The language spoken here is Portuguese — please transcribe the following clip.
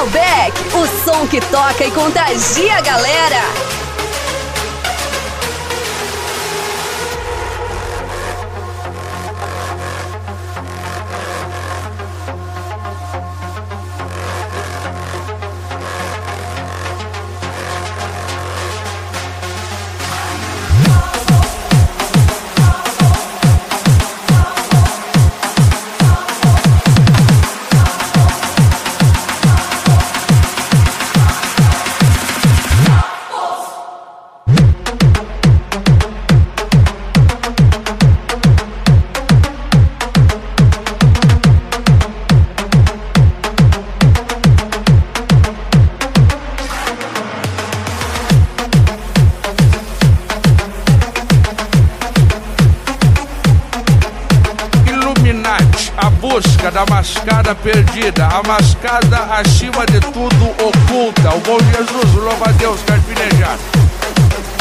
Malbec, o som que toca e contagia a galera. A busca da mascada perdida, a mascada acima de tudo oculta. O bom Jesus, louva a Deus, carpinejado.